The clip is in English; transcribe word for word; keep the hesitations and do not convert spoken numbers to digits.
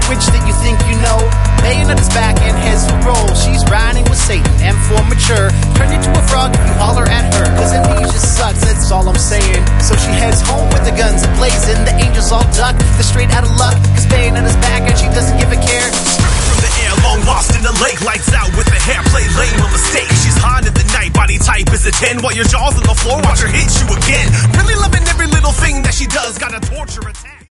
witch that you think you know. Bayonetta's back and heads for roll. She's riding with Satan, M for mature. Turn into a frog if you holler at her, cause amnesia sucks, that's all I'm saying. So she heads home with the guns ablazing. The angels all duck, they're straight out of luck, cause Bayonetta's back and she doesn't give a care. From the air, long lost in the lake, lights out with the hair play lame, a mistake. She's hot in the night, body type is a ten, while your jaw's on the floor, watch her hit you again. Really loving every little thing that she does, gotta torture it.